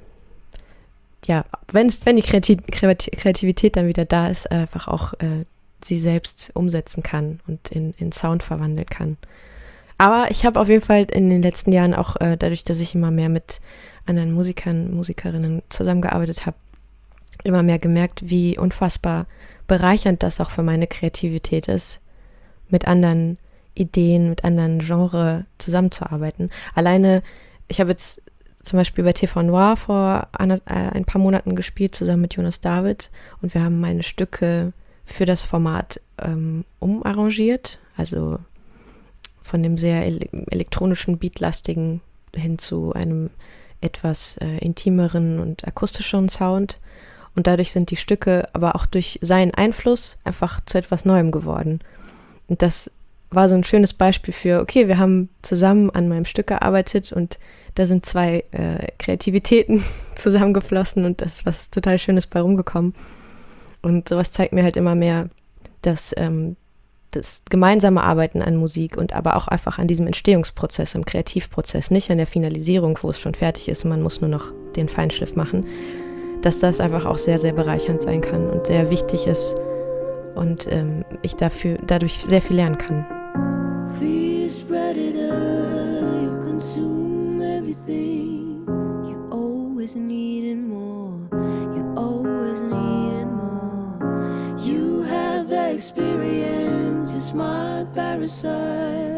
ja, wenn's, wenn die Kreativität dann wieder da ist, einfach auch äh, sie selbst umsetzen kann und in, in Sound verwandeln kann. Aber ich habe auf jeden Fall in den letzten Jahren auch, äh, dadurch, dass ich immer mehr mit anderen Musikern, Musikerinnen zusammengearbeitet habe, immer mehr gemerkt, wie unfassbar bereichernd das auch für meine Kreativität ist, mit anderen Ideen, mit anderen Genres zusammenzuarbeiten. Alleine, ich habe jetzt zum Beispiel bei T V Noir vor ein, äh, ein paar Monaten gespielt, zusammen mit Jonas David, und wir haben meine Stücke für das Format ähm, umarrangiert, also von dem sehr ele- elektronischen, beatlastigen hin zu einem etwas äh, intimeren und akustischeren Sound. Und dadurch sind die Stücke aber auch durch seinen Einfluss einfach zu etwas Neuem geworden. Und das war so ein schönes Beispiel für, okay, wir haben zusammen an meinem Stück gearbeitet und da sind zwei äh, Kreativitäten zusammengeflossen und das ist was total Schönes bei rumgekommen. Und sowas zeigt mir halt immer mehr, dass ähm, das gemeinsame Arbeiten an Musik und aber auch einfach an diesem Entstehungsprozess, am Kreativprozess, nicht an der Finalisierung, wo es schon fertig ist und man muss nur noch den Feinschliff machen, dass das einfach auch sehr, sehr bereichernd sein kann und sehr wichtig ist und ähm, ich dafür dadurch sehr viel lernen kann. Feast predator, you consume everything. You always needing more. You always needing more. You have the experience, you're smart parasite.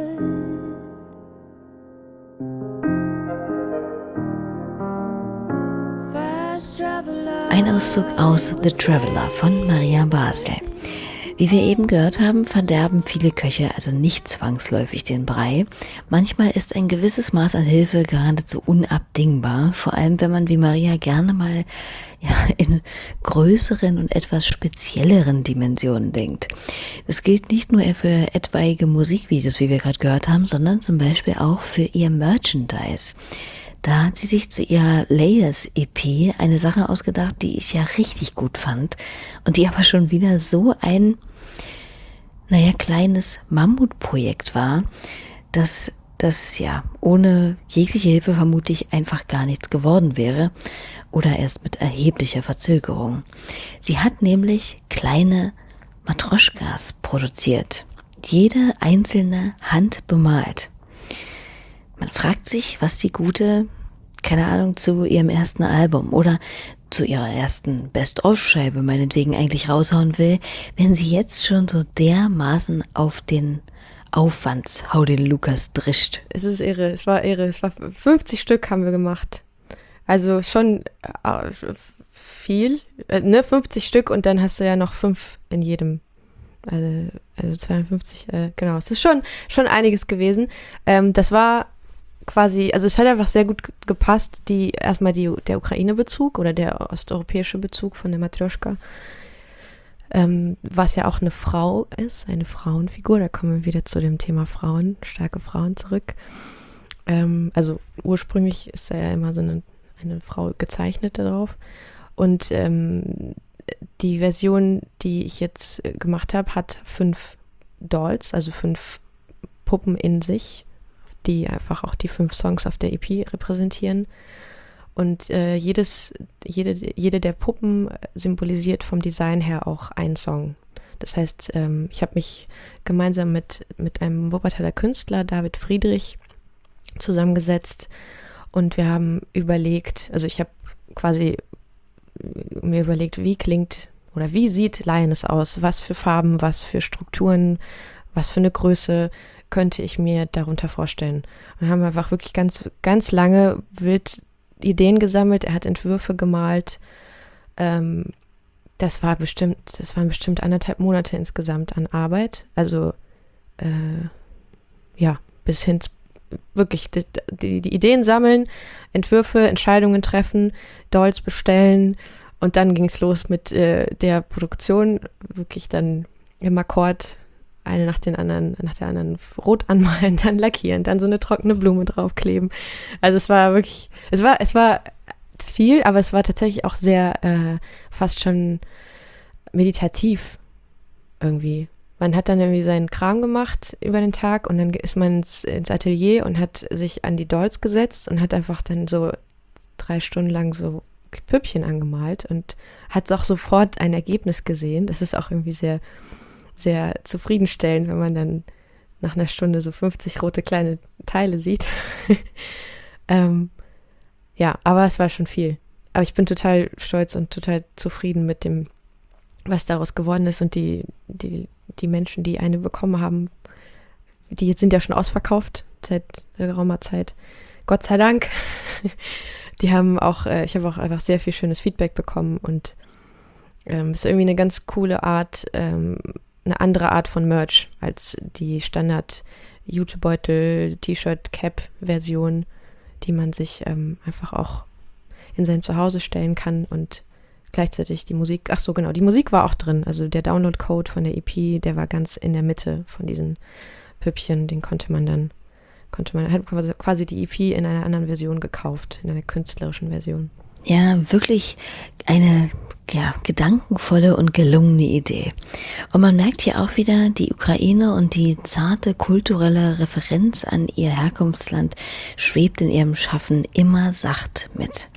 Fast traveler. Ein Auszug aus The Traveler von Maria Basel. Wie wir eben gehört haben, verderben viele Köche also nicht zwangsläufig den Brei. Manchmal ist ein gewisses Maß an Hilfe geradezu unabdingbar, vor allem wenn man wie Maria gerne mal ja, in größeren und etwas spezielleren Dimensionen denkt. Das gilt nicht nur für etwaige Musikvideos, wie wir gerade gehört haben, sondern zum Beispiel auch für ihr Merchandise. Da hat sie sich zu ihrer Layers-E P eine Sache ausgedacht, die ich ja richtig gut fand und die aber schon wieder so ein, naja, kleines Mammutprojekt war, dass das ja ohne jegliche Hilfe vermutlich einfach gar nichts geworden wäre oder erst mit erheblicher Verzögerung. Sie hat nämlich kleine Matroschkas produziert, jede einzelne handbemalt. Man fragt sich, was die Gute, keine Ahnung, zu ihrem ersten Album oder zu ihrer ersten Best-of-Scheibe meinetwegen eigentlich raushauen will, wenn sie jetzt schon so dermaßen auf den Aufwandshau den Lukas drischt. Es ist irre, es war irre. Es war fünfzig Stück haben wir gemacht. Also schon äh, viel, äh, ne, fünfzig Stück und dann hast du ja noch fünf in jedem. Also, also zweiundfünfzig, äh, genau. Es ist schon, schon einiges gewesen. Ähm, das war quasi, also es hat einfach sehr gut gepasst, die erstmal die, der Ukraine-Bezug oder der osteuropäische Bezug von der Matrjoschka, ähm, was ja auch eine Frau ist, eine Frauenfigur, da kommen wir wieder zu dem Thema Frauen, starke Frauen zurück. Ähm, also ursprünglich ist da ja immer so eine, eine Frau gezeichnet darauf und ähm, die Version, die ich jetzt gemacht habe, hat fünf Dolls, also fünf Puppen in sich, die einfach auch die fünf Songs auf der E P repräsentieren. Und äh, jedes, jede, jede der Puppen symbolisiert vom Design her auch einen Song. Das heißt, ähm, ich habe mich gemeinsam mit, mit einem Wuppertaler Künstler, David Friedrich, zusammengesetzt und wir haben überlegt, also ich habe quasi mir überlegt, wie klingt oder wie sieht Lioness aus, was für Farben, was für Strukturen, was für eine Größe könnte ich mir darunter vorstellen. Und haben einfach wirklich ganz, ganz lange wild Ideen gesammelt, er hat Entwürfe gemalt, ähm, das war bestimmt, das waren bestimmt anderthalb Monate insgesamt an Arbeit, also äh, ja, bis hin zu wirklich die, die, die Ideen sammeln, Entwürfe, Entscheidungen treffen, Dolls bestellen und dann ging es los mit äh, der Produktion, wirklich dann im Akkord eine nach den anderen, nach der anderen rot anmalen, dann lackieren, dann so eine trockene Blume draufkleben. Also es war wirklich, es war, es war viel, aber es war tatsächlich auch sehr äh, fast schon meditativ irgendwie. Man hat dann irgendwie seinen Kram gemacht über den Tag und dann ist man ins, ins Atelier und hat sich an die Dolls gesetzt und hat einfach dann so drei Stunden lang so Püppchen angemalt und hat auch sofort ein Ergebnis gesehen. Das ist auch irgendwie sehr, sehr zufriedenstellend, wenn man dann nach einer Stunde so fünfzig rote kleine Teile sieht. ähm, ja, aber es war schon viel. Aber ich bin total stolz und total zufrieden mit dem, was daraus geworden ist und die, die die Menschen, die eine bekommen haben, die sind ja schon ausverkauft seit geraumer Zeit. Gott sei Dank. Die haben auch, äh, ich habe auch einfach sehr viel schönes Feedback bekommen und ähm, ist irgendwie eine ganz coole Art, ähm, eine andere Art von Merch als die Standard Jutebeutel, T-Shirt, Cap-Version, die man sich ähm, einfach auch in sein Zuhause stellen kann und gleichzeitig die Musik, ach so genau, die Musik war auch drin, also der Download-Code von der E P, der war ganz in der Mitte von diesen Püppchen, den konnte man dann, konnte man, hat quasi die E P in einer anderen Version gekauft, in einer künstlerischen Version. Ja, wirklich eine ja, gedankenvolle und gelungene Idee. Und man merkt hier auch wieder, die Ukraine und die zarte kulturelle Referenz an ihr Herkunftsland schwebt in ihrem Schaffen immer sacht mit.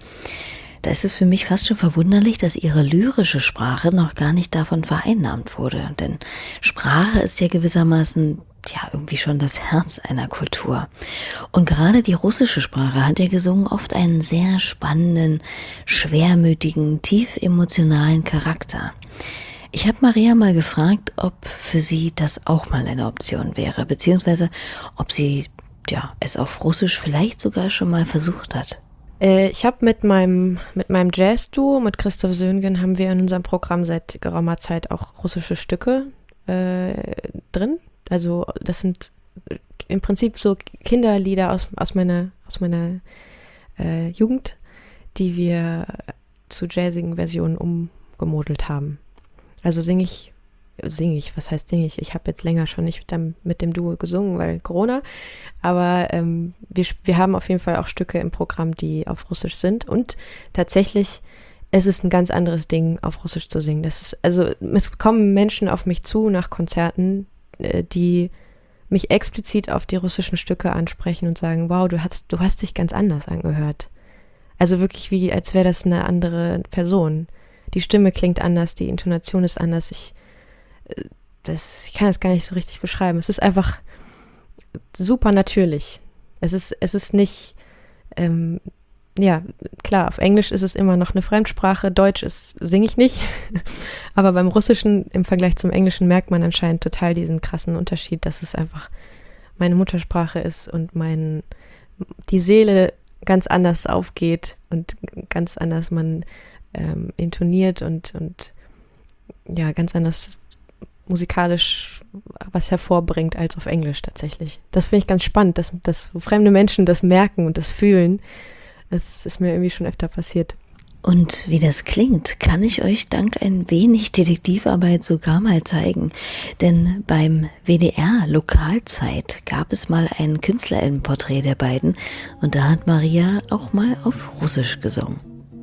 Da ist es für mich fast schon verwunderlich, dass ihre lyrische Sprache noch gar nicht davon vereinnahmt wurde. Denn Sprache ist ja gewissermaßen ja irgendwie schon das Herz einer Kultur. Und gerade die russische Sprache hat ja gesungen oft einen sehr spannenden, schwermütigen, tief emotionalen Charakter. Ich habe Maria mal gefragt, ob für sie das auch mal eine Option wäre, beziehungsweise ob sie ja es auf Russisch vielleicht sogar schon mal versucht hat. Ich habe mit meinem mit meinem Jazz-Duo, mit Christoph Söhngen, haben wir in unserem Programm seit geraumer Zeit auch russische Stücke äh, drin. Also das sind im Prinzip so Kinderlieder aus, aus meiner, aus meiner äh, Jugend, die wir zu jazzigen Versionen umgemodelt haben. Also singe ich, singe ich, was heißt singe ich? Ich habe jetzt länger schon nicht mit dem, mit dem Duo gesungen, weil Corona, aber ähm, wir, wir haben auf jeden Fall auch Stücke im Programm, die auf Russisch sind und tatsächlich, es ist ein ganz anderes Ding, auf Russisch zu singen. Das ist, also es kommen Menschen auf mich zu nach Konzerten, äh, die mich explizit auf die russischen Stücke ansprechen und sagen, wow, du hast, du hast dich ganz anders angehört. Also wirklich wie, als wäre das eine andere Person. Die Stimme klingt anders, die Intonation ist anders. Ich Das, ich kann das gar nicht so richtig beschreiben. Es ist einfach super natürlich. Es ist, es ist nicht, ähm, ja, klar, auf Englisch ist es immer noch eine Fremdsprache, Deutsch ist, singe ich nicht, aber beim Russischen im Vergleich zum Englischen merkt man anscheinend total diesen krassen Unterschied, dass es einfach meine Muttersprache ist und mein, die Seele ganz anders aufgeht und ganz anders man ähm, intoniert und, und ja, ganz anders musikalisch was hervorbringt als auf Englisch tatsächlich. Das finde ich ganz spannend, dass, dass fremde Menschen das merken und das fühlen. Das ist mir irgendwie schon öfter passiert. Und wie das klingt, kann ich euch dank ein wenig Detektivarbeit sogar mal zeigen. Denn beim W D R Lokalzeit gab es mal ein KünstlerInnenporträt der beiden und da hat Maria auch mal auf Russisch gesungen.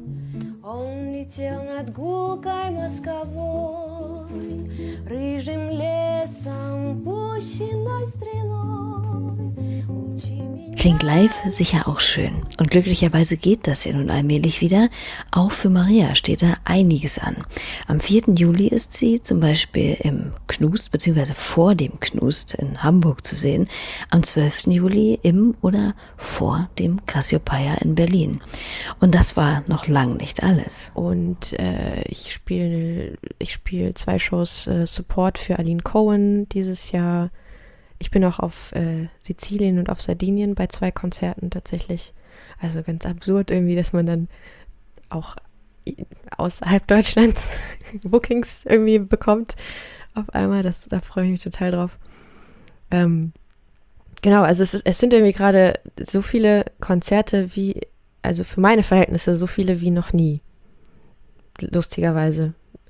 Klingt live sicher auch schön. Und glücklicherweise geht das ja nun allmählich wieder. Auch für Maria steht da einiges an. Am vierten Juli ist sie zum Beispiel im Knust, beziehungsweise vor dem Knust in Hamburg zu sehen. Am zwölften Juli im oder vor dem Cassiopeia in Berlin. Und das war noch lang nicht alles. Und äh, ich spiele ich spiele zwei Shows äh, Support für Aline Cohen dieses Jahr. Ich bin auch auf äh, Sizilien und auf Sardinien bei zwei Konzerten tatsächlich. Also ganz absurd irgendwie, dass man dann auch außerhalb Deutschlands Bookings irgendwie bekommt auf einmal. Das, da freue ich mich total drauf. Ähm, genau, also es, ist, es sind irgendwie gerade so viele Konzerte wie, also für meine Verhältnisse so viele wie noch nie. Lustigerweise.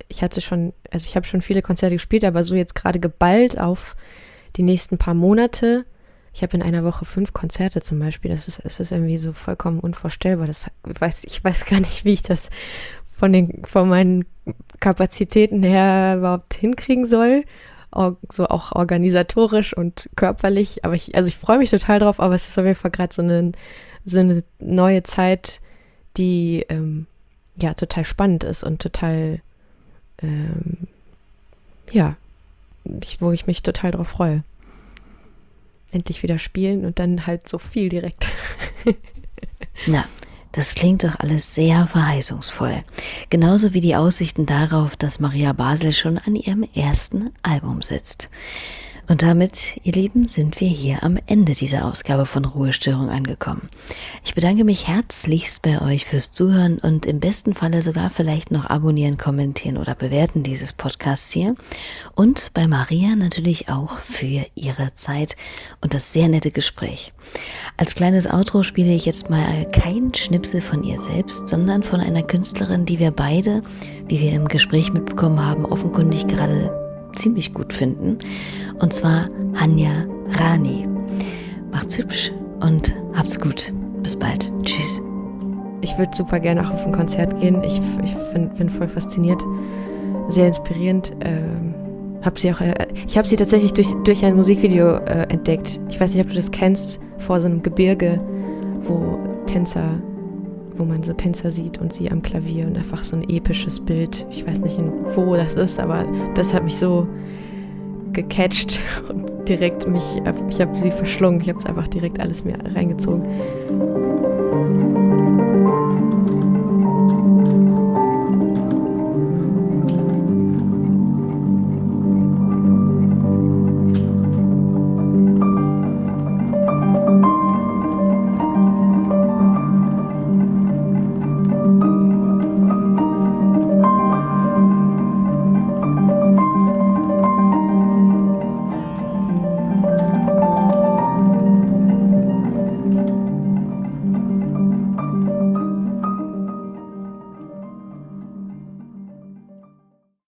ich hatte schon, also ich habe schon viele Konzerte gespielt, aber so jetzt gerade geballt auf die nächsten paar Monate. Ich habe in einer Woche fünf Konzerte zum Beispiel. Das ist, es ist irgendwie so vollkommen unvorstellbar. Das weiß, ich weiß gar nicht, wie ich das von den, von meinen Kapazitäten her überhaupt hinkriegen soll. So auch organisatorisch und körperlich. Aber ich, also ich freue mich total drauf, aber es ist auf jeden Fall gerade so eine, so eine neue Zeit, die ähm, ja total spannend ist und total ähm, ja, ich, wo ich mich total drauf freue. Endlich wieder spielen und dann halt so viel direkt. Na, das klingt doch alles sehr verheißungsvoll. Genauso wie die Aussichten darauf, dass Maria Basel schon an ihrem ersten Album sitzt. Und damit, ihr Lieben, sind wir hier am Ende dieser Ausgabe von Ruhestörung angekommen. Ich bedanke mich herzlichst bei euch fürs Zuhören und im besten Falle sogar vielleicht noch abonnieren, kommentieren oder bewerten dieses Podcasts hier. Und bei Maria natürlich auch für ihre Zeit und das sehr nette Gespräch. Als kleines Outro spiele ich jetzt mal kein Schnipsel von ihr selbst, sondern von einer Künstlerin, die wir beide, wie wir im Gespräch mitbekommen haben, offenkundig gerade ziemlich gut finden. Und zwar Hanya Rani. Macht's hübsch und habt's gut. Bis bald. Tschüss. Ich würde super gerne auch auf ein Konzert gehen. Ich, ich bin, bin voll fasziniert. Sehr inspirierend. Ähm, hab sie auch, äh, ich habe sie tatsächlich durch, durch ein Musikvideo äh, entdeckt. Ich weiß nicht, ob du das kennst. Vor so einem Gebirge, wo Tänzer, wo man so Tänzer sieht und sie am Klavier und einfach so ein episches Bild. Ich weiß nicht, wo das ist, aber das hat mich so gecatcht und direkt mich, ich habe sie verschlungen, ich habe einfach direkt alles mir reingezogen.